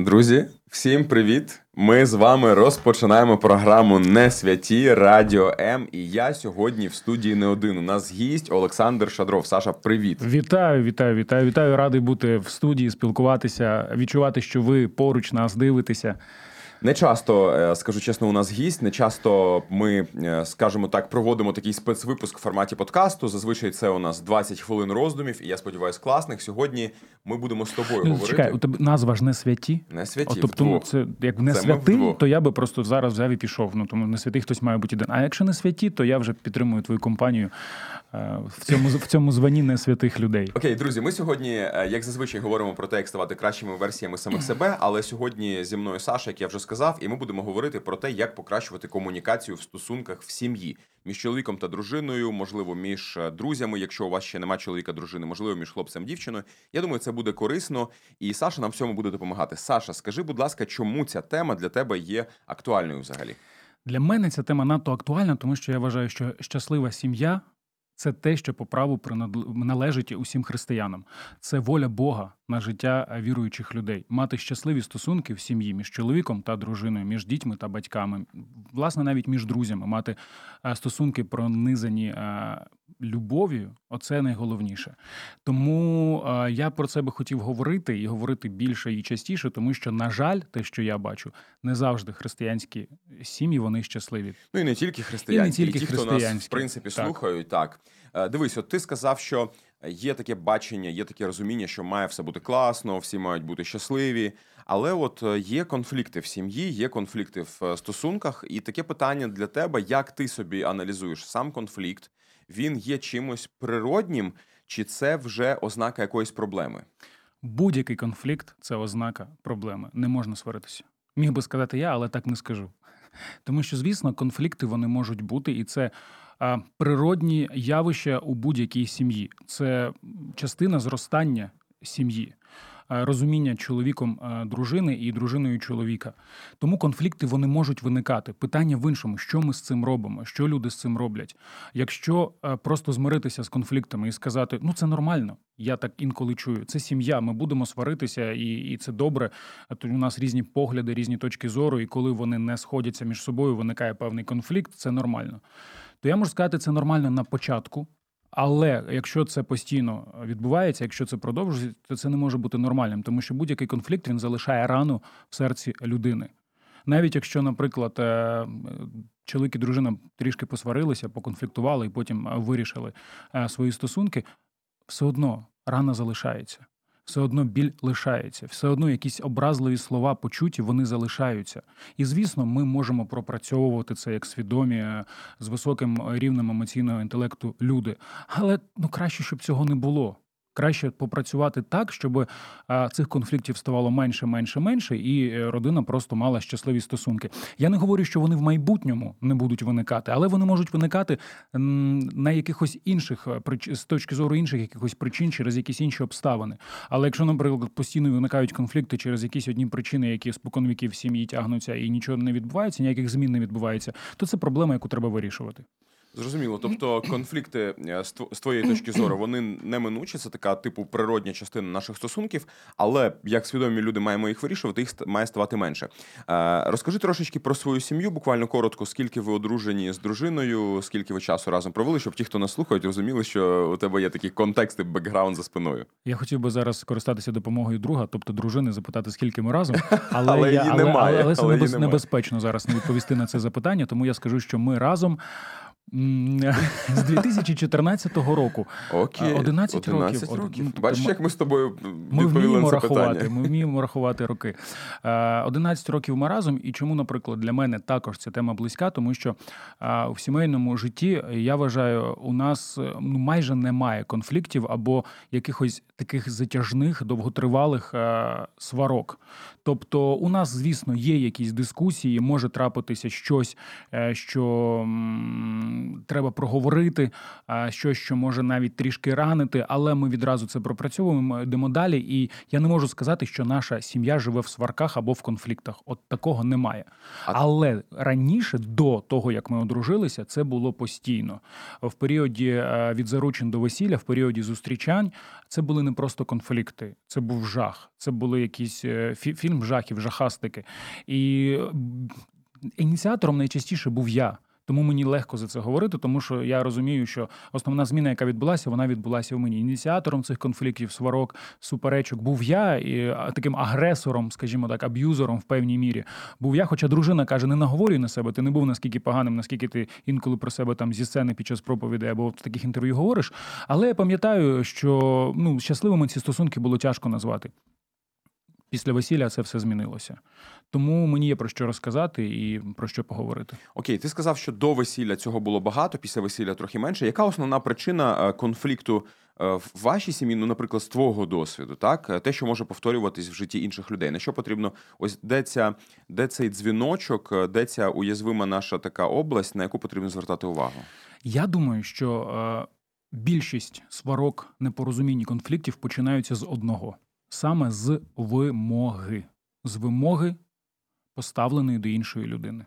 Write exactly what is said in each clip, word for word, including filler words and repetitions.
Друзі, всім привіт! Ми з вами розпочинаємо програму «Не святі» Радіо М. І я сьогодні в студії не один. У нас гість Олександр Шадров. Саша, привіт! Вітаю, вітаю, вітаю, вітаю. Радий бути в студії, спілкуватися, відчувати, що ви поруч нас дивитеся. Не часто, скажу чесно, у нас гість, не часто ми, скажімо так, проводимо такий спецвипуск в форматі подкасту. Зазвичай це у нас двадцять хвилин роздумів, і я сподіваюся, класних. Сьогодні ми будемо з тобою ну, говорити. Чекай, у тебе назва ж «Не святі»? Не святі, О, тобто, вдвох. Це, як «Не це святий», то я би просто зараз взяв і пішов. Ну, тому «Не святий» хтось має бути один. А якщо «Не святі», то я вже підтримую твою компанію в цьому, в цьому званні не святих людей. Окей, друзі, ми сьогодні, як зазвичай, говоримо про те, як ставати кращими версіями самих себе, але сьогодні зі мною Саша, як я вже сказав, і ми будемо говорити про те, як покращувати комунікацію в стосунках в сім'ї. Між чоловіком та дружиною, можливо, між друзями, якщо у вас ще немає чоловіка-дружини, можливо, між хлопцем і дівчиною. Я думаю, це буде корисно, і Саша нам в цьому буде допомагати. Саша, скажи, будь ласка, чому ця тема для тебе є актуальною взагалі? Для мене ця тема надто актуальна, тому що я вважаю, що щаслива сім'я – це те, що по праву належить усім християнам. Це воля Бога на життя віруючих людей. Мати щасливі стосунки в сім'ї між чоловіком та дружиною, між дітьми та батьками, власне, навіть між друзями. Мати стосунки пронизані любов'ю – оце найголовніше. Тому я про це би хотів говорити і говорити більше і частіше, тому що, на жаль, те, що я бачу, не завжди християнські сім'ї, вони щасливі. Ну і не тільки християнські, і, не тільки і ті, хто нас, в принципі, так. слухають, так. Дивись, от ти сказав, що є таке бачення, є таке розуміння, що має все бути класно, всі мають бути щасливі, але от є конфлікти в сім'ї, є конфлікти в стосунках, і таке питання для тебе, як ти собі аналізуєш сам конфлікт, він є чимось природнім, чи це вже ознака якоїсь проблеми? Будь-який конфлікт – це ознака проблеми. Не можна сваритися. Міг би сказати я, але так не скажу. Тому що, звісно, конфлікти вони можуть бути, і це а, природні явища у будь-якій сім'ї. Це частина зростання сім'ї, а, розуміння чоловіком а, дружини і дружиною чоловіка. Тому конфлікти вони можуть виникати. Питання в іншому, що ми з цим робимо, що люди з цим роблять. Якщо а, просто змиритися з конфліктами і сказати, ну це нормально, я так інколи чую, це сім'я, ми будемо сваритися, і, і це добре, а то у нас різні погляди, різні точки зору, і коли вони не сходяться між собою, виникає певний конфлікт, це нормально. То я можу сказати, це нормально на початку, але якщо це постійно відбувається, якщо це продовжується, то це не може бути нормальним, тому що будь-який конфлікт, він залишає рану в серці людини. Навіть якщо, наприклад, чоловік і дружина трішки посварилися, поконфліктували і потім вирішили свої стосунки, все одно рана залишається, все одно біль лишається, все одно якісь образливі слова почуті, вони залишаються. І, звісно, ми можемо пропрацьовувати це як свідомі, з високим рівнем емоційного інтелекту люди. Але ну, краще, щоб цього не було. Краще попрацювати так, щоб а, цих конфліктів ставало менше, менше, менше, і родина просто мала щасливі стосунки. Я не говорю, що вони в майбутньому не будуть виникати, але вони можуть виникати м, на якихось інших, з точки зору інших якихось причин, через якісь інші обставини. Але якщо, наприклад, постійно виникають конфлікти через якісь одні причини, які спокон віків в сім'ї тягнуться і нічого не відбувається, ніяких змін не відбувається, то це проблема, яку треба вирішувати. Зрозуміло. Тобто конфлікти, з твоєї точки зору, вони неминучі, це така типу природня частина наших стосунків, але як свідомі люди маємо їх вирішувати, їх має ставати менше. Розкажи трошечки про свою сім'ю, буквально коротко, скільки ви одружені з дружиною, скільки ви часу разом провели, щоб ті, хто нас слухають, розуміли, що у тебе є такі контексти, бекграунд за спиною. Я хотів би зараз скористатися допомогою друга, тобто дружини, запитати, скільки ми разом, але, але, я, її але, немає, але, але це але небез, небезпечно зараз не відповісти на це запитання, тому я скажу, що ми разом з дві тисячі чотирнадцятого року. Окей, одинадцять років. років. Бачиш, як ми з тобою ми відповіли на це рахувати, питання. Ми вміємо рахувати роки. одинадцять років ми разом, і чому, наприклад, для мене також ця тема близька, тому що в сімейному житті, я вважаю, у нас ну, майже немає конфліктів або якихось таких затяжних, довготривалих сварок. Тобто у нас, звісно, є якісь дискусії, може трапитися щось, що м, треба проговорити, а, щось, що може навіть трішки ранити, але ми відразу це пропрацьовуємо, йдемо далі. І я не можу сказати, що наша сім'я живе в сварках або в конфліктах. От такого немає. А Але раніше, до того, як ми одружилися, це було постійно. В періоді е, від заручин до весілля, в періоді зустрічань, це були не просто конфлікти, це був жах. Це були якісь е, фі- фільм жахів, жахастики. І м, ініціатором найчастіше був я. Тому мені легко за це говорити, тому що я розумію, що основна зміна, яка відбулася, вона відбулася в мені. Ініціатором цих конфліктів, сварок, суперечок був я, і а, таким агресором, скажімо так, аб'юзером в певній мірі був я. Хоча дружина каже, не наговорюй на себе, ти не був наскільки поганим, наскільки ти інколи про себе там зі сцени під час проповідей або в таких інтерв'ю говориш. Але я пам'ятаю, що ну, щасливими ці стосунки було тяжко назвати. Після весілля це все змінилося. Тому мені є про що розказати і про що поговорити. окей, ти сказав, що до весілля цього було багато, після весілля трохи менше. Яка основна причина е, конфлікту е, в вашій сім'ї, ну, наприклад, з твого досвіду, так? Е, Те, що може повторюватись в житті інших людей. На що потрібно, ось де ця, де цей дзвіночок, е, де ця уязвима наша така область, на яку потрібно звертати увагу? Я думаю, що е, більшість сварок, непорозумінь і конфліктів починаються з одного. Саме з вимоги. З вимоги, поставленої до іншої людини.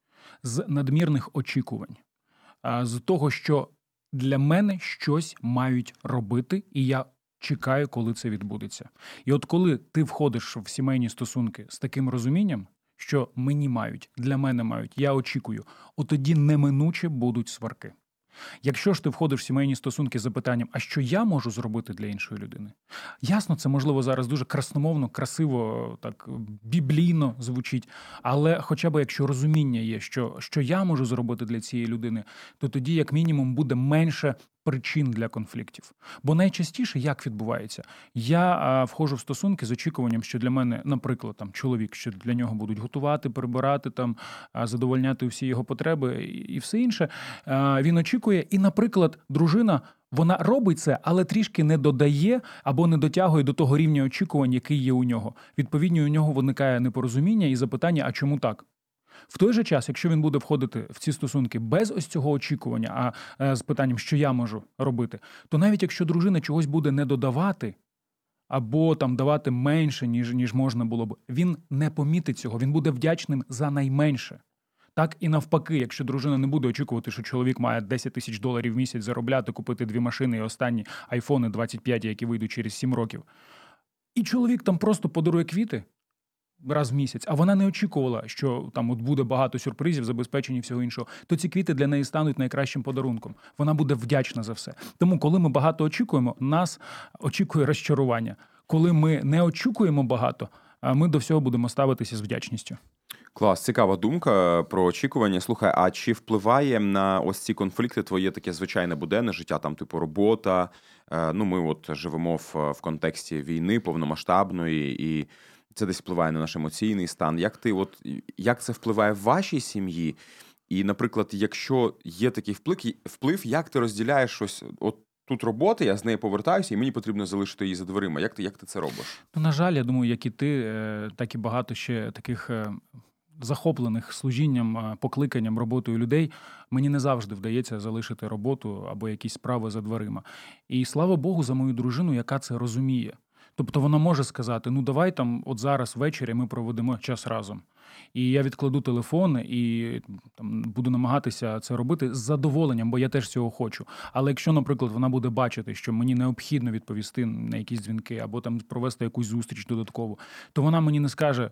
З надмірних очікувань. А, з того, що для мене щось мають робити, і я чекаю, коли це відбудеться. І от коли ти входиш в сімейні стосунки з таким розумінням, що мені мають, для мене мають, я очікую, от тоді неминуче будуть сварки. Якщо ж ти входиш в сімейні стосунки з запитанням, а що я можу зробити для іншої людини? Ясно, це, можливо, зараз дуже красномовно, красиво, так біблійно звучить, але хоча б якщо розуміння є, що, що я можу зробити для цієї людини, то тоді, як мінімум, буде менше причин для конфліктів. Бо найчастіше як відбувається? Я а, входжу в стосунки з очікуванням, що для мене, наприклад, там чоловік, що для нього будуть готувати, прибирати, там, а, задовольняти всі його потреби і, і все інше. А, він очікує, і, наприклад, дружина, вона робить це, але трішки не додає або не дотягує до того рівня очікувань, який є у нього. Відповідно, у нього виникає непорозуміння і запитання, а чому так? В той же час, якщо він буде входити в ці стосунки без ось цього очікування, а е, з питанням, що я можу робити, то навіть якщо дружина чогось буде не додавати або там давати менше, ніж, ніж можна було б, він не помітить цього, він буде вдячним за найменше. Так і навпаки, якщо дружина не буде очікувати, що чоловік має десять тисяч доларів в місяць заробляти, купити дві машини і останні айфони двадцять п'ять, які вийдуть через сім років, і чоловік там просто подарує квіти раз в місяць, а вона не очікувала, що там от буде багато сюрпризів, забезпечені всього іншого, то ці квіти для неї стануть найкращим подарунком. Вона буде вдячна за все. Тому, коли ми багато очікуємо, нас очікує розчарування. Коли ми не очікуємо багато, ми до всього будемо ставитися з вдячністю. Клас, цікава думка про очікування. Слухай, а чи впливає на ось ці конфлікти твоє таке звичайне буденне життя, там типу робота? Е, Ну, ми от живемо в, в контексті війни повномасштабної, і це десь впливає на наш емоційний стан. Як ти, от як це впливає в вашій сім'ї? І, наприклад, якщо є такий вплив, вплив, як ти розділяєш ось от тут робота, я з неї повертаюся, і мені потрібно залишити її за дверима. Як ти, як ти це робиш? Ну, на жаль, я думаю, як і ти, е, так і багато ще таких е, захоплених служінням, е, покликанням, роботою людей, мені не завжди вдається залишити роботу або якісь справи за дверима. І слава Богу за мою дружину, яка це розуміє. Тобто вона може сказати, ну давай там от зараз ввечері ми проведемо час разом. І я відкладу телефон і там, буду намагатися це робити з задоволенням, бо я теж цього хочу. Але якщо, наприклад, вона буде бачити, що мені необхідно відповісти на якісь дзвінки або там провести якусь зустріч додаткову, то вона мені не скаже,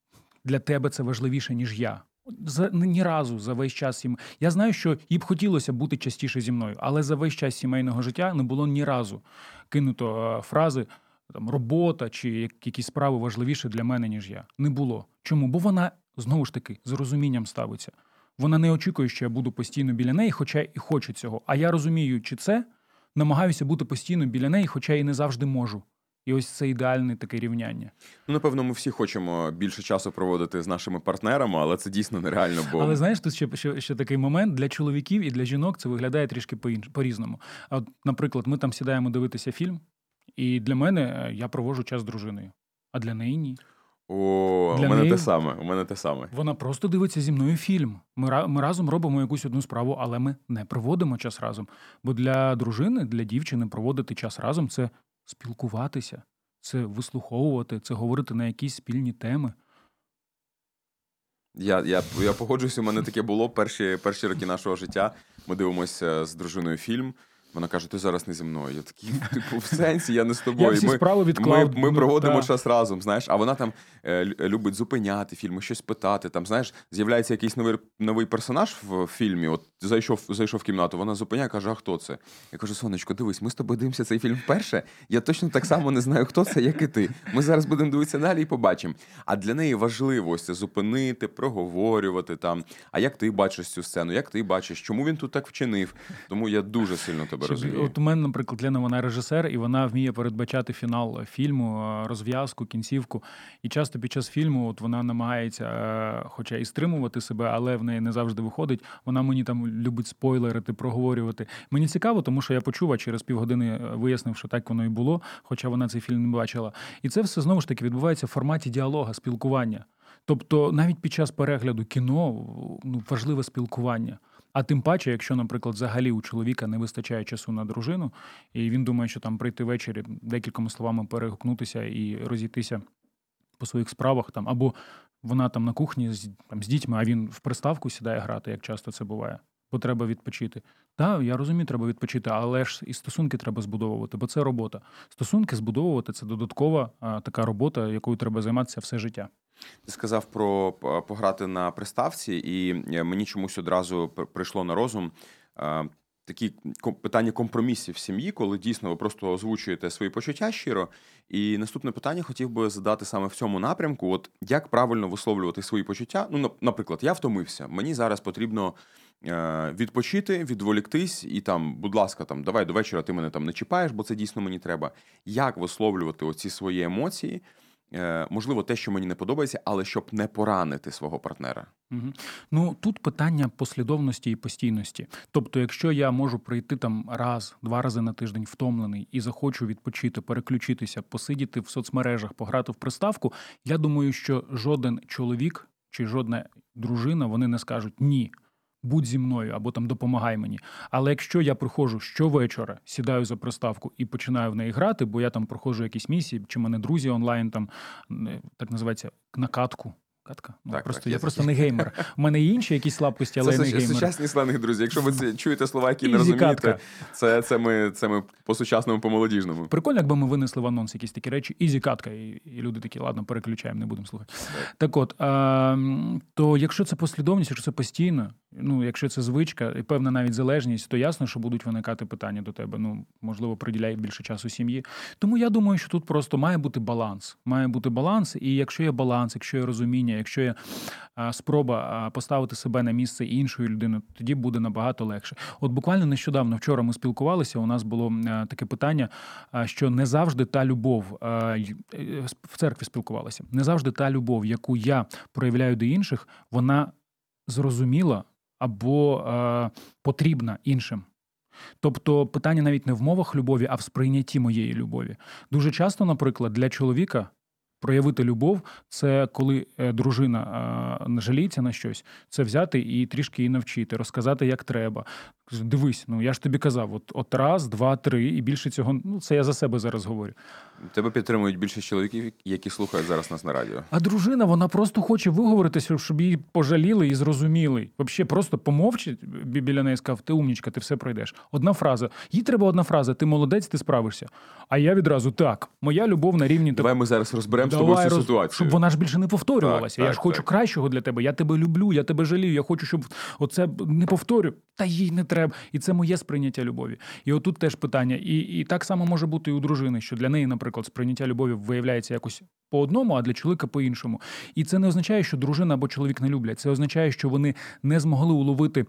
для тебе це важливіше, ніж я. За, ні разу за весь час сім... Я знаю, що їй б хотілося бути частіше зі мною, але за весь час сімейного життя не було ні разу кинуто е, фрази там, робота чи якісь справи важливіші для мене, ніж я. Не було. Чому? Бо вона, знову ж таки, з розумінням ставиться. Вона не очікує, що я буду постійно біля неї, хоча і хочу цього. А я, розуміючи це, намагаюся бути постійно біля неї, хоча і не завжди можу. І ось це ідеальне таке рівняння. Ну, напевно, ми всі хочемо більше часу проводити з нашими партнерами, але це дійсно нереально. Бо... Але знаєш, тут ще, ще, ще такий момент, для чоловіків і для жінок це виглядає трішки по-різному. От, наприклад, ми там сідаємо дивитися фільм, і для мене я проводжу час з дружиною, а для неї ні. О, Для у мене неї- те саме, у мене те саме. Вона просто дивиться зі мною фільм. Ми, ра- ми разом робимо якусь одну справу, але ми не проводимо час разом. Бо для дружини, для дівчини проводити час разом це спілкуватися, це вислуховувати, це говорити на якісь спільні теми. Я, я, я погоджуюсь, у мене таке було перші, перші роки нашого життя. Ми дивимося з дружиною фільм. Вона каже, ти зараз не зі мною. Я такий, типу, в сенсі, я не з тобою. Я всі Ми, справи ми, відклав. ми Ну, проводимо та. час разом, знаєш, а вона там е, лю- любить зупиняти фільми, щось питати. Там, знаєш, з'являється якийсь новий, новий персонаж в фільмі, от зайшов, зайшов в кімнату, вона зупиняє, каже, а хто це? Я кажу, сонечко, дивись, ми з тобою дивимося цей фільм вперше, я точно так само не знаю, хто це, як і ти. Ми зараз будемо дивитися далі і побачимо. А для неї важливо ось це зупинити, проговорювати там, а як ти бачиш цю сцену, як ти бачиш, чому він тут так вчинив? Тому я дуже сильно тебе Чи- розумію. От у мене, наприклад, Лена, вона режисер, і вона вміє передбачати фінал фільму, е, розв'язку, кінцівку. І часто під час фільму от вона намагається, е, хоча і стримувати себе, але в неї не завжди виходить. Вона мені там любить спойлерити, проговорювати. Мені цікаво, тому що я почув, а через півгодини е, вияснив, що так воно і було, хоча вона цей фільм не бачила. І це все знову ж таки відбувається в форматі діалога, спілкування. Тобто навіть під час перегляду кіно ну, важливе спілкування. А тим паче, якщо, наприклад, взагалі у чоловіка не вистачає часу на дружину, і він думає, що там прийти ввечері, декількома словами перегукнутися і розійтися по своїх справах, там, або вона там на кухні з, там, з дітьми, а він в приставку сідає грати, як часто це буває, бо треба відпочити. Так, я розумію, треба відпочити, але ж і стосунки треба збудовувати, бо це робота. Стосунки збудовувати – це додаткова а, така робота, якою треба займатися все життя. Ти сказав про п- пограти на приставці, і е, мені чомусь одразу пр- прийшло на розум е, такі ком- питання компромісів в сім'ї, коли дійсно ви просто озвучуєте свої почуття щиро. І наступне питання хотів би задати саме в цьому напрямку. От як правильно висловлювати свої почуття? Ну, нап- наприклад, я втомився, мені зараз потрібно е, відпочити, відволіктись, і там, будь ласка, там, давай до вечора ти мене там не чіпаєш, бо це дійсно мені треба. Як висловлювати оці свої емоції? Е, можливо, те, що мені не подобається, але щоб не поранити свого партнера. Угу. Ну, тут питання послідовності і постійності. Тобто, якщо я можу прийти там раз, два рази на тиждень втомлений і захочу відпочити, переключитися, посидіти в соцмережах, пограти в приставку, я думаю, що жоден чоловік чи жодна дружина, вони не скажуть «ні». Будь зі мною або там допомагай мені. Але якщо я приходжу щовечора, сідаю за приставку і починаю в неї грати, бо я там проходжу якісь місії, чи в мене друзі онлайн там е, так називається на катку. Катка? Ну, Так, просто так, я є просто таке. не геймер. У мене є інші якісь слабкості, але Це я не суч- геймер. сучасні сленги, друзі. Якщо ви це чуєте слова, які не Ізі розумієте, катка. це, це, ми, це ми по-сучасному, по-молодіжному. Прикольно, якби ми винесли в анонс якісь такі речі, ізі катка, і, і люди такі, ладно, переключаємо, не будемо слухати. Так. Так от, а, м, то якщо це послідовність, якщо це постійно, ну, якщо це звичка і певна навіть залежність, то ясно, що будуть виникати питання до тебе. Ну, можливо, приділяй більше часу сім'ї. Тому я думаю, що тут просто має бути баланс. Має бути баланс, і якщо є баланс, якщо є розуміння, якщо є а, спроба а, поставити себе на місце іншої людини, тоді буде набагато легше. От буквально нещодавно, вчора ми спілкувалися, у нас було а, таке питання, а, що не завжди та любов, а, й- е, в церкві спілкувалися, не завжди та любов, яку я проявляю до інших, вона зрозуміла або е, потрібна іншим. Тобто питання навіть не в мовах любові, а в сприйнятті моєї любові. Дуже часто, наприклад, для чоловіка проявити любов – це коли е, дружина е, не жаліється на щось, це взяти і трішки її навчити, розказати, як треба. Дивись, ну я ж тобі казав, от, от раз, два, три, і більше цього, ну це я за себе зараз говорю. Тебе підтримують більше чоловіків, які слухають зараз нас на радіо. А дружина, вона просто хоче виговоритися, щоб її пожаліли і зрозуміли. Взагалі просто помовчить бі- біля неї і сказав, ти умнічка, ти все пройдеш. Одна фраза. Їй треба одна фраза, ти молодець, ти справишся. А я відразу, так, моя любов на рівні... Давай ми зараз розберемо з Давай тобою цю роз- ситуацію. Щоб вона ж більше не повторювалася. Так, Я так, ж хочу так. кращого для тебе. Я тебе люблю, я тебе жалію. Я хочу, щоб оце не повторю. Та їй не треба. І це моє сприйняття любові. І отут теж питання. І, і так само може бути і у дружини, що для неї, наприклад, сприйняття любові виявляється якось по одному, а для чоловіка по-іншому. І це не означає, що дружина або чоловік не люблять. Це означає, що вони не змогли уловити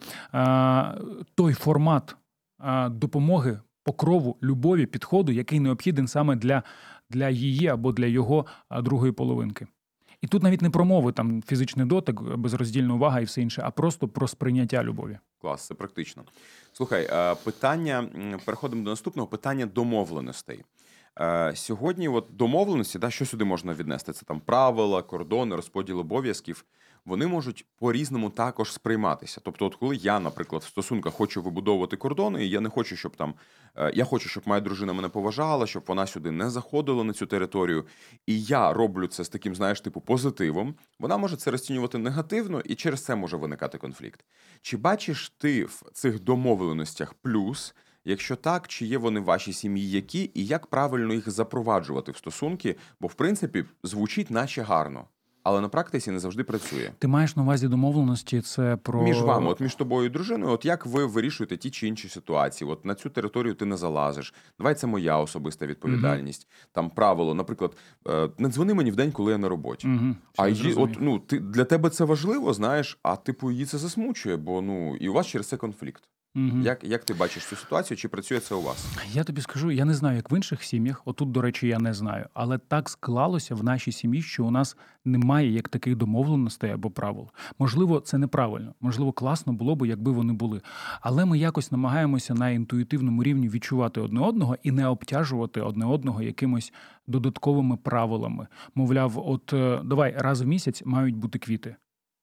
а, той формат а, допомоги, покрову, любові, підходу, який необхіден саме для, для її або для його а, другої половинки. І тут навіть не про мови, там фізичний дотик, безроздільна увага і все інше, а просто про сприйняття любові. Клас, це практично. Слухай, е, питання, м, переходимо до наступного, питання домовленостей. Е, сьогодні от домовленості, да, що сюди можна віднести? Це там правила, кордони, розподіл обов'язків. Вони можуть по-різному також сприйматися. Тобто, от коли я, наприклад, в стосунках хочу вибудовувати кордони, і я не хочу, щоб там е, я хочу, щоб моя дружина мене поважала, щоб вона сюди не заходила на цю територію. І я роблю це з таким, знаєш, типу позитивом. Вона може це розцінювати негативно, і через це може виникати конфлікт. Чи бачиш ти в цих домовленостях плюс? Якщо так, чи є вони в вашій сім'ї які, і як правильно їх запроваджувати в стосунки? Бо, в принципі, звучить наче гарно, але на практиці не завжди працює. Ти маєш на увазі домовленості, це про... Між вами, от між тобою і дружиною, от як ви вирішуєте ті чи інші ситуації? От на цю територію ти не залазиш. Давай це моя особиста відповідальність. Угу. Там правило, наприклад, не дзвони мені в день, коли я на роботі. Угу. А її, от, ну, ти, для тебе це важливо, знаєш, а типу її це засмучує, бо ну, і у вас через це конфлікт. Угу. Як, як ти бачиш цю ситуацію, чи працює це у вас? Я тобі скажу, я не знаю, як в інших сім'ях, отут, до речі, я не знаю, але так склалося в нашій сім'ї, що у нас немає як таких домовленостей або правил. Можливо, це неправильно, можливо, класно було б, якби вони були. Але ми якось намагаємося на інтуїтивному рівні відчувати одне одного і не обтяжувати одне одного якимось додатковими правилами. Мовляв, от давай раз в місяць мають бути квіти.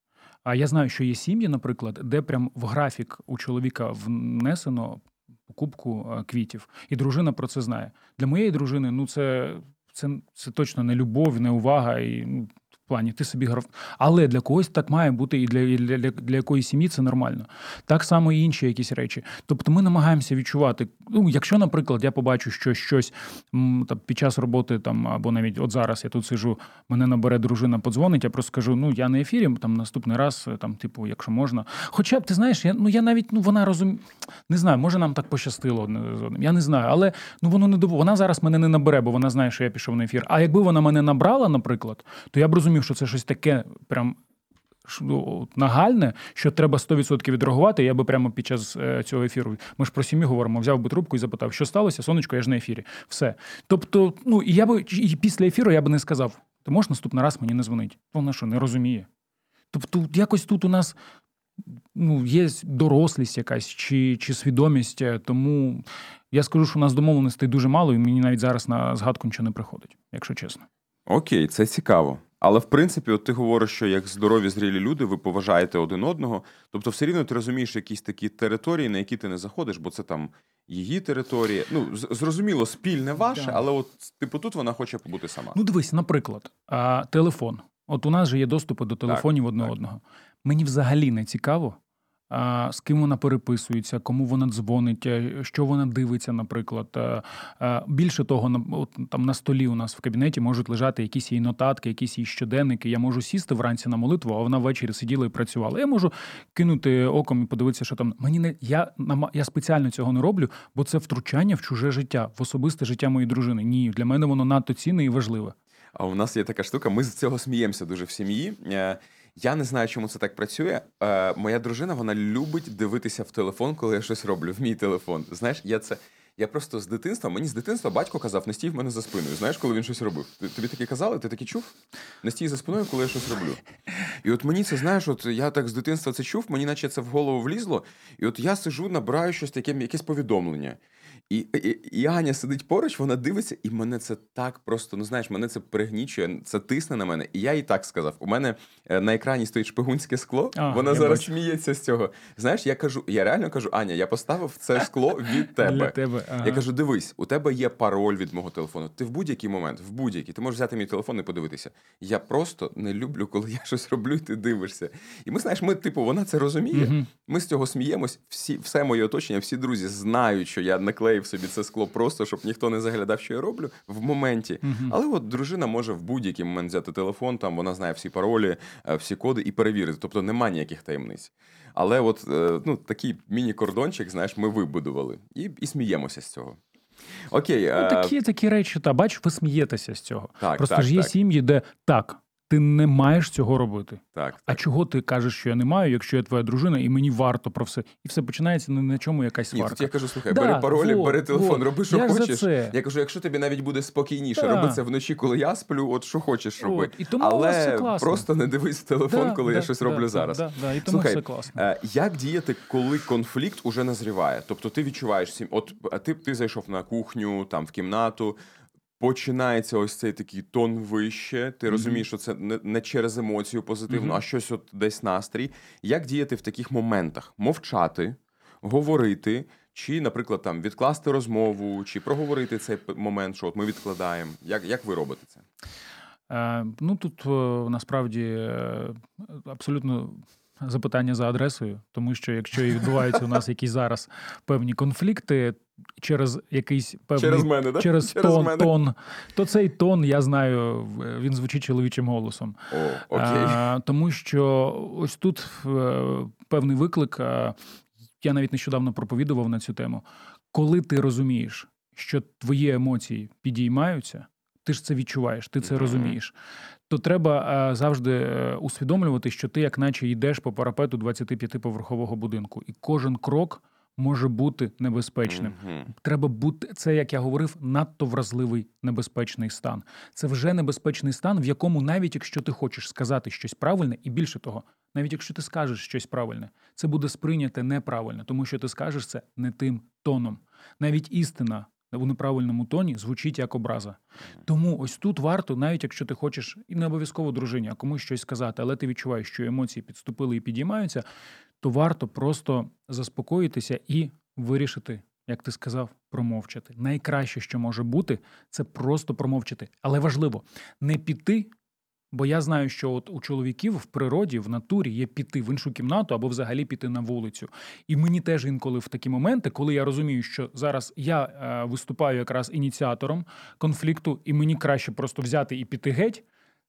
А я знаю, що є сім'ї, наприклад, де прям в графік у чоловіка внесено покупку квітів, і дружина про це знає. Для моєї дружини, ну, це, це, це точно не любов, не увага, і ну, в плані ти собі грав. Але для когось так має бути, і для, і для, для якоїсь сім'ї це нормально. Так само і інші якісь речі. Тобто ми намагаємося відчувати, ну, якщо, наприклад, я побачу, що щось м, там, під час роботи, там, або навіть от зараз я тут сижу, мене набере дружина, подзвонить, я просто скажу, ну, я на ефірі, там, наступний раз, там, типу, якщо можна. Хоча б, ти знаєш, я, ну, я навіть, ну, вона розуміє, не знаю, може нам так пощастило одне з одним, я не знаю, але, ну, воно не дов... вона зараз мене не набере, бо вона знає, що я пішов на ефір. А якби вона мене набрала, наприклад, то я б розумів, що це щось таке прям нагальне, що треба сто відсотків відреагувати, я би прямо під час цього ефіру, ми ж про сім'ю говоримо, взяв би трубку і запитав, що сталося, сонечко, я ж на ефірі. Все. Тобто, ну, і я би, і після ефіру я би не сказав, ти можеш наступний раз мені не дзвонить. Вона що, не розуміє. Тобто, якось тут у нас, ну, є дорослість якась, чи, чи свідомість, тому я скажу, що у нас домовленостей дуже мало, і мені навіть зараз на згадку нічого не приходить, якщо чесно. Окей, це цікаво. Але, в принципі, от ти говориш, що як здорові, зрілі люди, ви поважаєте один одного. Тобто, все рівно ти розумієш якісь такі території, на які ти не заходиш, бо це там її територія. Ну, зрозуміло, спільне ваше, да. Але от, типу, тут вона хоче побути сама. Ну, дивись, наприклад, а, телефон. От у нас же є доступи до телефонів одне так. одного. Мені взагалі не цікаво, а, з ким вона переписується, кому вона дзвонить, що вона дивиться, наприклад. А, а, більше того, на, от, там на столі у нас в кабінеті можуть лежати якісь її нотатки, якісь її щоденники. Я можу сісти вранці на молитву, а вона ввечері сиділа і працювала. Я можу кинути оком і подивитися, що там. Мені не я, я спеціально цього не роблю, бо це втручання в чуже життя, в особисте життя моєї дружини. Ні, для мене воно надто цінне і важливе. А у нас є така штука, ми з цього сміємося дуже в сім'ї. Я не знаю, чому це так працює. Е, моя дружина, вона любить дивитися в телефон, коли я щось роблю, в мій телефон. Знаєш, я це... Я просто з дитинства, мені з дитинства батько казав, не стій в мене за спиною. Знаєш, коли він щось робив? Тобі таке казали? Ти таки чув? Не стій за спиною, коли я щось роблю. І от мені це, знаєш, от я так з дитинства це чув, мені наче це в голову влізло. І от я сижу, набираю щось таке, якесь повідомлення. І, і, і Аня сидить поруч, вона дивиться, і мене це так просто, ну знаєш, мене це пригнічує, це тисне на мене. І я їй так сказав, у мене на екрані стоїть шпигунське скло, а, вона зараз бачу. Сміється з цього. Знаєш, я кажу, я реально кажу, Аня, я поставив це скло від тебе. Для тебе. Ага. Я кажу, дивись, у тебе є пароль від мого телефону. Ти в будь-який момент, в будь-який, ти можеш взяти мій телефон і подивитися. Я просто не люблю, коли я щось роблю, і ти дивишся. І ми, знаєш, ми, типу, вона це розуміє, угу. Ми з цього сміємось, всі, все моє оточення, всі друзі знають, що я наклеїв собі це скло просто, щоб ніхто не заглядав, що я роблю в моменті. Uh-huh. Але от дружина може в будь-який момент взяти телефон, там вона знає всі паролі, всі коди і перевірити. Тобто нема ніяких таємниць. Але от ну, такий міні-кордончик, знаєш, ми вибудували. І, і сміємося з цього. Окей. Ну, а... такі, такі речі, та, бач, ви смієтеся з цього. Так, просто так, ж є так. сім'ї, де так, ти не маєш цього робити. Так, так. А чого ти кажеш, що я не маю, якщо я твоя дружина, і мені варто про все. І все починається не на чому якась сварка. Ні, тут я кажу, слухай, да, бери паролі, во, бери телефон, во. роби, що Як хочеш. Я кажу, якщо тобі навіть буде спокійніше, да. роби це вночі, коли я сплю, от що хочеш роби. От. І тому але просто не дивись в телефон, да, коли да, я щось да, роблю да, зараз. Да, да, і тому слухай, все класно. Як діяти, коли конфлікт уже назріває? Тобто ти відчуваєш, от ти, ти зайшов на кухню, там в кімнату, починається ось цей такий тон вище, ти Мгм. розумієш, що це не, не через емоцію позитивну, Мгм. а щось от десь настрій. Як діяти в таких моментах? Мовчати, говорити, чи, наприклад, там відкласти розмову, чи проговорити цей п- момент, що от ми відкладаємо. Як, як ви робите це? Е, Ну тут е, насправді е, абсолютно запитання за адресою, тому що якщо і відбуваються у нас якісь зараз певні конфлікти через якийсь певний Через мене, да? через Через тон, мене. тон, то цей тон, я знаю, в- він звучить чоловічим голосом. О, окей. А, тому що ось тут е, певний виклик. е, Я навіть нещодавно проповідував на цю тему. Коли ти розумієш, що твої емоції підіймаються, ти ж це відчуваєш, ти це Мгм. розумієш, то треба е, завжди е, усвідомлювати, що ти як наче йдеш по парапету двадцятип'ятиповерхового будинку. І кожен крок може бути небезпечним. Мгм. Треба бути, це, як я говорив, надто вразливий небезпечний стан. Це вже небезпечний стан, в якому навіть якщо ти хочеш сказати щось правильне, і більше того, навіть якщо ти скажеш щось правильне, це буде сприйняте неправильно, тому що ти скажеш це не тим тоном. Навіть істина у неправильному тоні звучить як образа. Тому ось тут варто, навіть якщо ти хочеш, і не обов'язково дружині, а комусь щось сказати, але ти відчуваєш, що емоції підступили і підіймаються, то варто просто заспокоїтися і вирішити, як ти сказав, промовчати. Найкраще, що може бути, це просто промовчати. Але важливо не піти, бо я знаю, що от у чоловіків в природі, в натурі є піти в іншу кімнату або взагалі піти на вулицю. І мені теж інколи в такі моменти, коли я розумію, що зараз я е, виступаю якраз ініціатором конфлікту, і мені краще просто взяти і піти геть,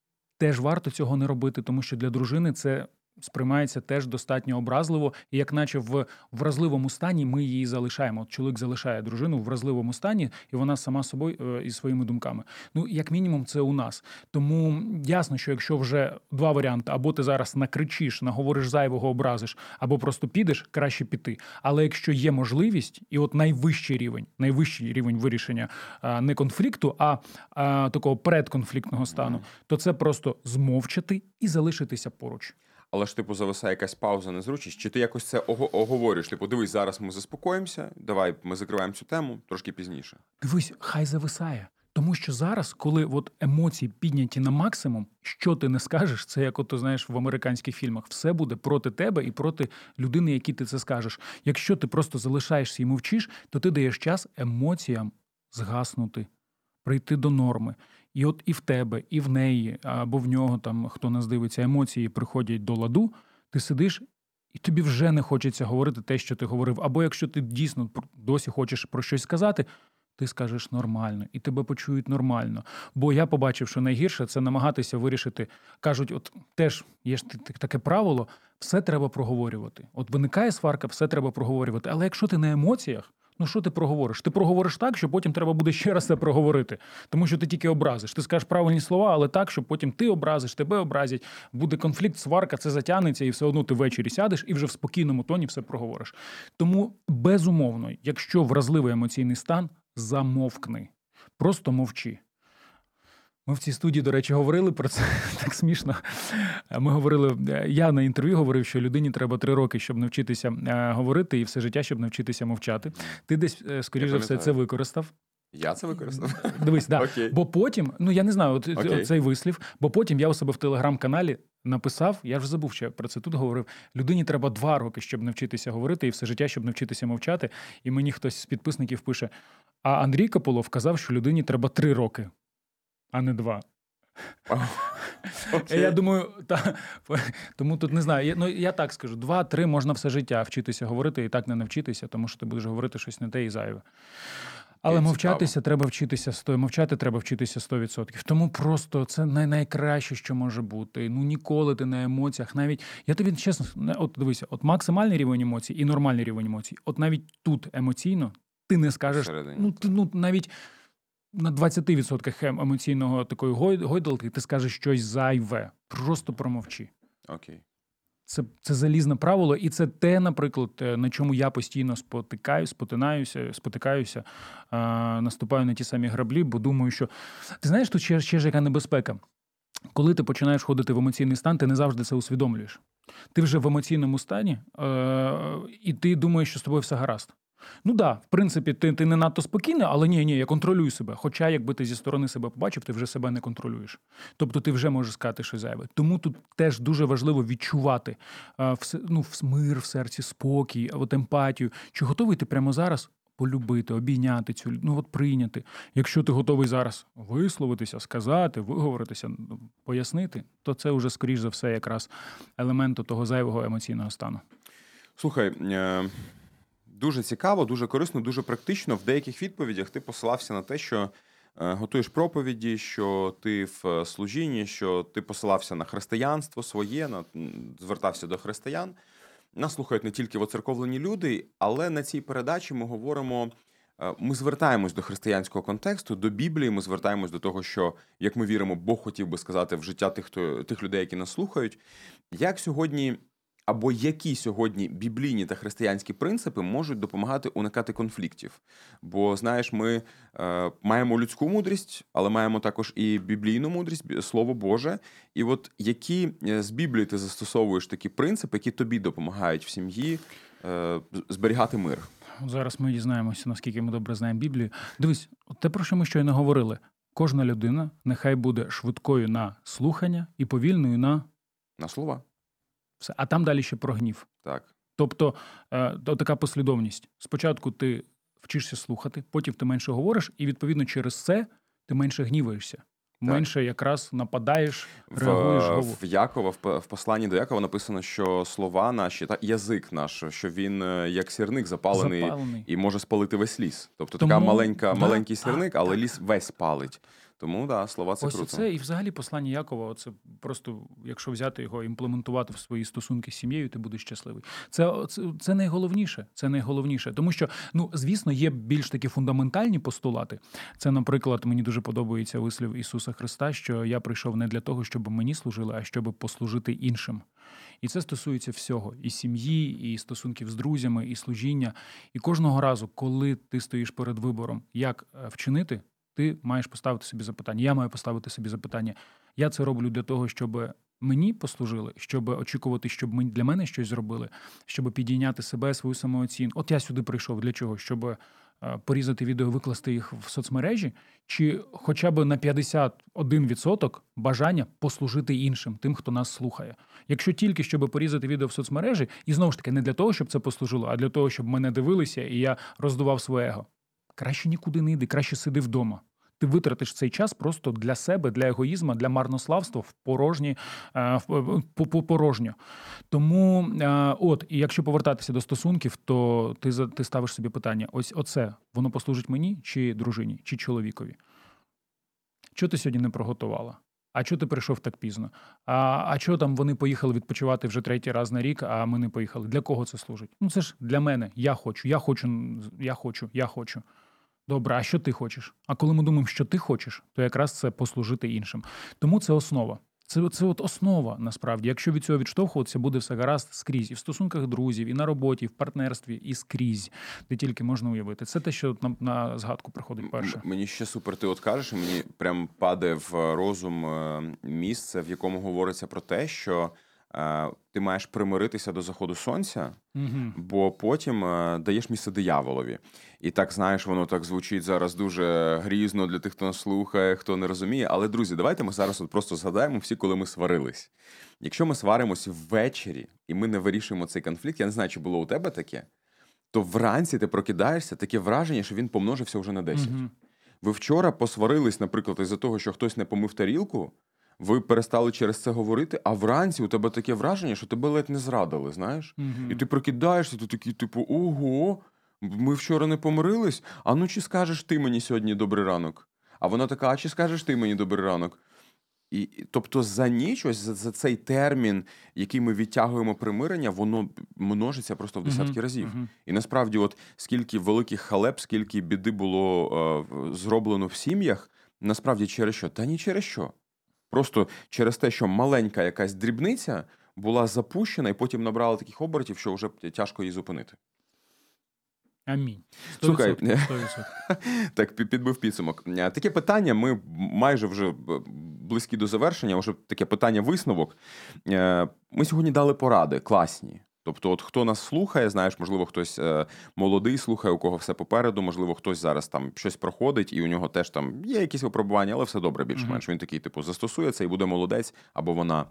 теж варто цього не робити, тому що для дружини це сприймається теж достатньо образливо, і як наче в вразливому стані ми її залишаємо. От чоловік залишає дружину в вразливому стані, і вона сама собою е, і своїми думками. Ну, як мінімум, це у нас. Тому ясно, що якщо вже два варіанти, або ти зараз накричиш, наговориш зайвого, образиш, або просто підеш, краще піти. Але якщо є можливість, і от найвищий рівень, найвищий рівень вирішення а, не конфлікту, а, а такого предконфліктного стану, то це просто змовчати і залишитися поруч. Але ж, типу, зависає якась пауза, незручність, чи ти якось це ого- оговорюєш? Типу, дивись, зараз ми заспокоїмося, давай ми закриваємо цю тему трошки пізніше. Дивись, хай зависає. Тому що зараз, коли от емоції підняті на максимум, що ти не скажеш, це як от, ти знаєш, в американських фільмах. Все буде проти тебе і проти людини, якій ти це скажеш. Якщо ти просто залишаєшся і мовчиш, то ти даєш час емоціям згаснути, прийти до норми. І от і в тебе, і в неї, або в нього, там, хто нас дивиться, емоції приходять до ладу, ти сидиш, і тобі вже не хочеться говорити те, що ти говорив. Або якщо ти дійсно досі хочеш про щось сказати, ти скажеш нормально, і тебе почують нормально. Бо я побачив, що найгірше – це намагатися вирішити. Кажуть, от теж є ж таке правило, все треба проговорювати. От виникає сварка, все треба проговорювати. Але якщо ти на емоціях, ну що ти проговориш? Ти проговориш так, що потім треба буде ще раз це проговорити. Тому що ти тільки образиш. Ти скажеш правильні слова, але так, що потім ти образиш, тебе образять, буде конфлікт, сварка, це затягнеться, і все одно ти ввечері сядеш і вже в спокійному тоні все проговориш. Тому, безумовно, якщо вразливий емоційний стан, замовкни. Просто мовчи. Ми в цій студії, до речі, говорили про це, так смішно. Ми говорили, я на інтерв'ю говорив, що людині треба три роки, щоб навчитися говорити, і все життя, щоб навчитися мовчати. Ти десь, скоріш за все, це використав. Я це використав? Дивись, да. Окей. Бо потім, ну я не знаю, от, Окей. цей вислів, бо потім я у себе в телеграм-каналі написав, я вже забув, що я про це тут говорив, людині треба два роки, щоб навчитися говорити, і все життя, щоб навчитися мовчати. І мені хтось з підписників пише, а Андрій Кополов казав, що людині треба три роки, а не два. Okay. Я думаю, та, тому тут не знаю, я, ну, я так скажу, два-три можна все життя вчитися говорити і так не навчитися, тому що ти будеш говорити щось не те і зайве. Але і мовчатися цікаво. треба вчитися сто, мовчати треба вчитися сто відсотків. Тому просто це най- найкраще, що може бути. Ну ніколи ти на емоціях, навіть, я тобі чесно, от дивися, от максимальний рівень емоцій і нормальний рівень емоцій, от навіть тут емоційно ти не скажеш, ну, ти, ну навіть на двадцять відсотків емоційного такої гойдалки ти скажеш щось зайве. Просто промовчи. Окей. Це, це залізне правило, і це те, наприклад, на чому я постійно спотикаюся, спотинаюся, спотикаюся, а, наступаю на ті самі граблі, бо думаю, що... Ти знаєш, тут ще, ще ж яка небезпека. Коли ти починаєш входити в емоційний стан, ти не завжди це усвідомлюєш. Ти вже в емоційному стані, е- і ти думаєш, що з тобою все гаразд. Ну да, в принципі, ти, ти не надто спокійний, але ні, ні, я контролюю себе. Хоча, якби ти зі сторони себе побачив, ти вже себе не контролюєш. Тобто ти вже можеш сказати щось зайве. Тому тут теж дуже важливо відчувати е, все, ну, в- мир в серці, спокій, от емпатію. Чи готовий ти прямо зараз полюбити, обійняти цю, лю- ну от прийняти. Якщо ти готовий зараз висловитися, сказати, виговоритися, ну, пояснити, то це вже, скоріш за все, якраз елемент того зайвого емоційного стану. Слухай, е, дуже цікаво, дуже корисно, дуже практично. В деяких відповідях ти посилався на те, що е, готуєш проповіді, що ти в е, служінні, що ти посилався на християнство своє, на, м, звертався до християн. Нас слухають не тільки воцерковлені люди, але на цій передачі ми говоримо, е, ми звертаємось до християнського контексту, до Біблії, ми звертаємось до того, що, як ми віримо, Бог хотів би сказати в життя тих, хто, тих людей, які нас слухають. Як сьогодні, або які сьогодні біблійні та християнські принципи можуть допомагати уникати конфліктів? Бо, знаєш, ми е, маємо людську мудрість, але маємо також і біблійну мудрість, бі- Слово Боже. І от які е, з Біблії ти застосовуєш такі принципи, які тобі допомагають в сім'ї е, з- зберігати мир? От зараз ми дізнаємося, наскільки ми добре знаємо Біблію. Дивись, от те, про що ми щойно говорили. Кожна людина нехай буде швидкою на слухання і повільною на На слова? все. А там далі ще про гнів. Так. Тобто е, то така послідовність. Спочатку ти вчишся слухати, потім ти менше говориш, і відповідно через це ти менше гніваєшся. Менше якраз нападаєш, В, реагуєш гову. в Якова, в, п- в посланні до Якова написано, що слова наші, та язик наш, що він е, як сірник запалений, Запалений. і може спалити весь ліс. Тобто Тому, така маленька, да, маленький так, сірник, але так. ліс весь палить. Тому, да, слова це Ось круто. це і взагалі послання Якова, це просто, якщо взяти його, імплементувати в свої стосунки з сім'єю, ти будеш щасливий. Це, це, це найголовніше. Це найголовніше. Тому що, ну, звісно, є більш такі фундаментальні постулати. Це, наприклад, мені дуже подобається вислів Ісуса Христа, що я прийшов не для того, щоб мені служили, а щоб послужити іншим. І це стосується всього: і сім'ї, і стосунків з друзями, і служіння. І кожного разу, коли ти стоїш перед вибором, як е, вчинити, ти маєш поставити собі запитання. Я маю поставити собі запитання. Я це роблю для того, щоб мені послужили, щоб очікувати, щоб ми- для мене щось зробили, щоб підійняти себе, свою самооцінку. От я сюди прийшов для чого? Щоб е, порізати відео, викласти їх в соцмережі, чи хоча б на п'ятдесят один відсоток бажання послужити іншим, тим, хто нас слухає. Якщо тільки щоб порізати відео в соцмережі, і знову ж таки не для того, щоб це послужило, а для того, щоб мене дивилися і я роздував своє его. Краще нікуди не йди, краще сиди вдома. Ти витратиш цей час просто для себе, для егоїзму, для марнославства в порожні, е, в- по- по- порожньо. Тому, е, от, і якщо повертатися до стосунків, то ти, за- ти ставиш собі питання: ось оце, воно послужить мені, чи дружині, чи чоловікові? Чого ти сьогодні не приготувала? А чого ти прийшов так пізно? А, а чого там вони поїхали відпочивати вже третій раз на рік, а ми не поїхали? Для кого це служить? Ну це ж для мене. Я хочу, я хочу, я хочу, я хочу. Добре, а що ти хочеш? А коли ми думаємо, що ти хочеш, то якраз це послужити іншим. Тому це основа. Це, це от основа, насправді. Якщо від цього відштовхуватися, буде все гаразд скрізь. І в стосунках друзів, і на роботі, і в партнерстві, і скрізь. Де тільки можна уявити. Це те, що на, на згадку приходить перше. М- Мені ще супер, ти от кажеш, і мені прям падає в розум е, місце, в якому говориться про те, що е, ти маєш примиритися до заходу сонця, Угу. бо потім е, даєш місце дияволові. І так, знаєш, воно так звучить зараз дуже грізно для тих, хто нас слухає, хто не розуміє. Але, друзі, давайте ми зараз от просто згадаємо всі, коли ми сварились. Якщо ми сваримось ввечері, і ми не вирішуємо цей конфлікт, я не знаю, чи було у тебе таке, то вранці ти прокидаєшся, таке враження, що він помножився вже на десять. Угу. Ви вчора посварились, наприклад, із-за того, що хтось не помив тарілку, ви перестали через це говорити, а вранці у тебе таке враження, що тебе ледь не зрадили, знаєш? Угу. І ти прокидаєшся, ти такий, типу, ого, ми вчора не помирились? А ну чи скажеш ти мені сьогодні добрий ранок? А вона така, а чи скажеш ти мені добрий ранок? І, і- тобто за ніч, ось за, за цей термін, який ми відтягуємо примирення, воно множиться просто в десятки Мгм, разів. мгм. І насправді, от скільки великих халеп, скільки біди було е, в- зроблено в сім'ях, насправді через що? Та ні через що. Просто через те, що маленька якась дрібниця була запущена і потім набрала таких обертів, що вже тяжко її зупинити. Амінь. Сто Слухай, відсотків, сто відсотків. Так, пі- підбив підсумок. Е, Таке питання, ми майже вже б- близькі до завершення, вже таке питання-висновок. Е, Ми сьогодні дали поради класні. Тобто, от хто нас слухає, знаєш, можливо, хтось е, молодий слухає, у кого все попереду, можливо, хтось зараз там щось проходить, і у нього теж там є якісь випробування, але все добре, більш-менш. Мгм. Він такий, типу, застосується і буде молодець, або вона.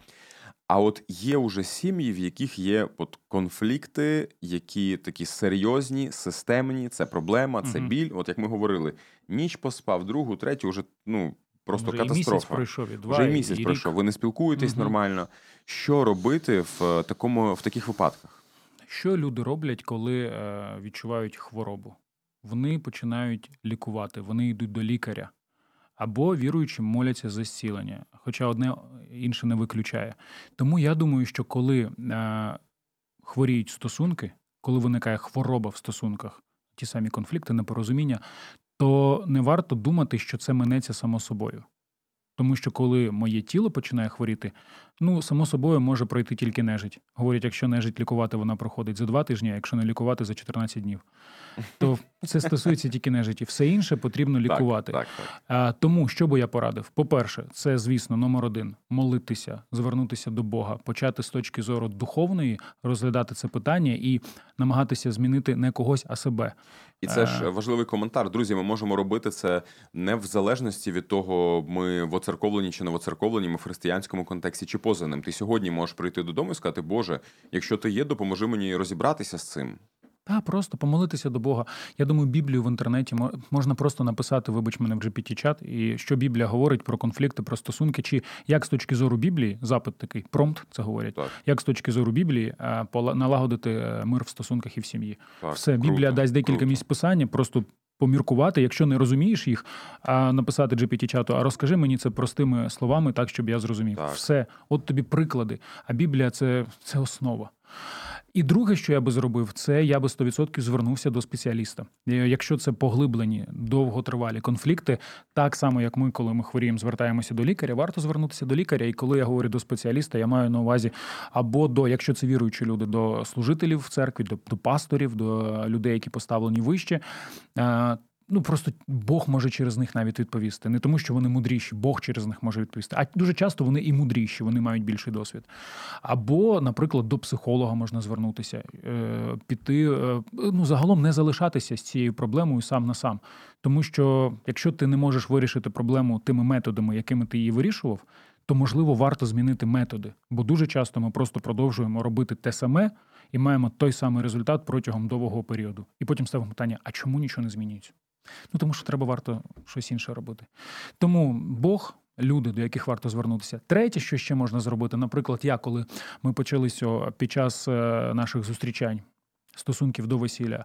А от є уже сім'ї, в яких є от конфлікти, які такі серйозні, системні, це проблема, це Мгм. біль. От як ми говорили, ніч поспав, другу, третю, вже, ну, просто Вже і місяць катастрофа. пройшов, і два, Вже і і місяць рік. пройшов, ви не спілкуєтесь Мгм. нормально. Що робити в е, такому, в таких випадках? Що люди роблять, коли е, відчувають хворобу? Вони починають лікувати, вони йдуть до лікаря. Або віруючі моляться за зцілення, хоча одне інше не виключає. Тому я думаю, що коли е, хворіють стосунки, коли виникає хвороба в стосунках, ті самі конфлікти, непорозуміння, то не варто думати, що це минеться само собою. Тому що коли моє тіло починає хворіти, ну, само собою може пройти тільки нежить. Говорять, якщо нежить лікувати, вона проходить за два тижні, а якщо не лікувати, за чотирнадцять днів. То це стосується тільки нежиті. Все інше потрібно лікувати. Так, так, так. А, тому, що би я порадив? По-перше, це, звісно, номер один – молитися, звернутися до Бога, почати з точки зору духовної, розглядати це питання і намагатися змінити не когось, а себе. І це Е, ж важливий коментар. Друзі, ми можемо робити це не в залежності від того, ми воцерковлені чи не воцерковлені, ми в християнському контексті чи поза ним. Ти сьогодні можеш прийти додому і сказати, Боже, якщо ти є, допоможи мені розібратися з цим. Та, просто помолитися до Бога. Я думаю, Біблію в інтернеті мо- можна просто написати, вибач мене в джі пі ті-чат, і що Біблія говорить про конфлікти, про стосунки, чи як з точки зору Біблії, запит такий, промпт, це говорять, Так, як з точки зору Біблії е, пола- налагодити е, мир в стосунках і в сім'ї. так. Все, Біблія Круто, дасть декілька круто. місць писання, просто поміркувати, якщо не розумієш їх, а написати джі пі ті-чату, а розкажи мені це простими словами, так, щоб я зрозумів. Так. Все, от тобі приклади, а Біблія це, – це основа. І друге, що я би зробив, це я би сто відсотків звернувся до спеціаліста. Е, Якщо це поглиблені, довготривалі конфлікти, так само, як ми, коли ми хворіємо, звертаємося до лікаря, варто звернутися до лікаря. І коли я говорю до спеціаліста, я маю на увазі або до, якщо це віруючі люди, до служителів в церкві, до, до пасторів, до людей, які поставлені вище. Е, Ну, просто Бог може через них навіть відповісти. Не тому, що вони мудріші, Бог через них може відповісти. А дуже часто вони і мудріші, вони мають більший досвід. Або, наприклад, до психолога можна звернутися, е, піти, е, ну, загалом не залишатися з цією проблемою сам на сам. Тому що, якщо ти не можеш вирішити проблему тими методами, якими ти її вирішував, то, можливо, варто змінити методи. Бо дуже часто ми просто продовжуємо робити те саме і маємо той самий результат протягом довгого періоду. І потім ставимо питання, а чому нічого не змінюється? Ну, тому що треба варто щось інше робити. Тому Бог, люди, до яких варто звернутися. Третє, що ще можна зробити, наприклад, я, коли ми почалися під час е, наших зустрічань, стосунків до весілля,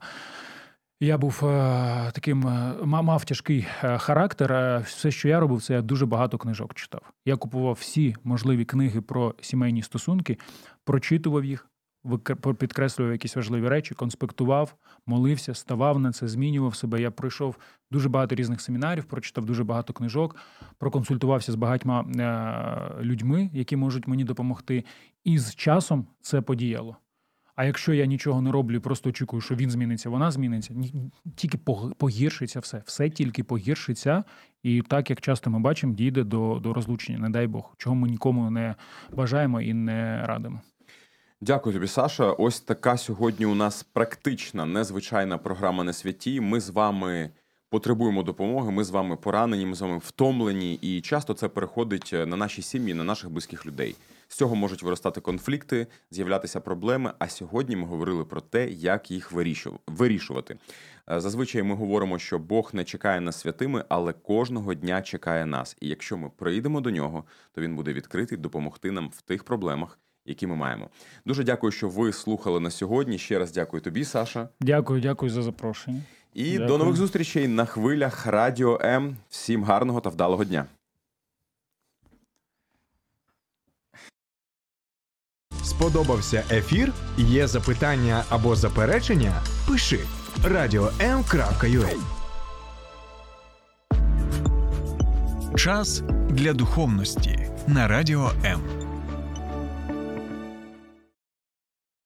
я був е, таким, е, ма- мав тяжкий е, характер. Е, Все, що я робив, це я дуже багато книжок читав. Я купував всі можливі книги про сімейні стосунки, прочитував їх, викр- підкреслював якісь важливі речі, конспектував, молився, ставав на це, змінював себе. Я пройшов дуже багато різних семінарів, прочитав дуже багато книжок, проконсультувався з багатьма е, людьми, які можуть мені допомогти. І з часом це подіяло. А якщо я нічого не роблю, просто очікую, що він зміниться, вона зміниться, ні- ні- тільки пог- погіршиться все. Все тільки погіршиться. І так, як часто ми бачимо, дійде до, до розлучення, не дай Бог, чого ми нікому не бажаємо і не радимо. Дякую тобі, Саша. Ось така сьогодні у нас практична, незвичайна програма «Не святі». Ми з вами потребуємо допомоги, ми з вами поранені, ми з вами втомлені, і часто це переходить на наші сім'ї, на наших близьких людей. З цього можуть виростати конфлікти, з'являтися проблеми, а сьогодні ми говорили про те, як їх вирішу- вирішувати. Е, Зазвичай ми говоримо, що Бог не чекає нас святими, але кожного дня чекає нас. І якщо ми прийдемо до нього, то він буде відкритий допомогти нам в тих проблемах, які ми маємо. Дуже дякую, що ви слухали на сьогодні. Ще раз дякую тобі, Саша. Дякую, дякую за запрошення. І Дякую. до нових зустрічей на хвилях Радіо М. Всім гарного та вдалого дня. Сподобався ефір? Є запитання або заперечення? Пиши радіо ем крапка ю а. Час для духовності на Радіо М.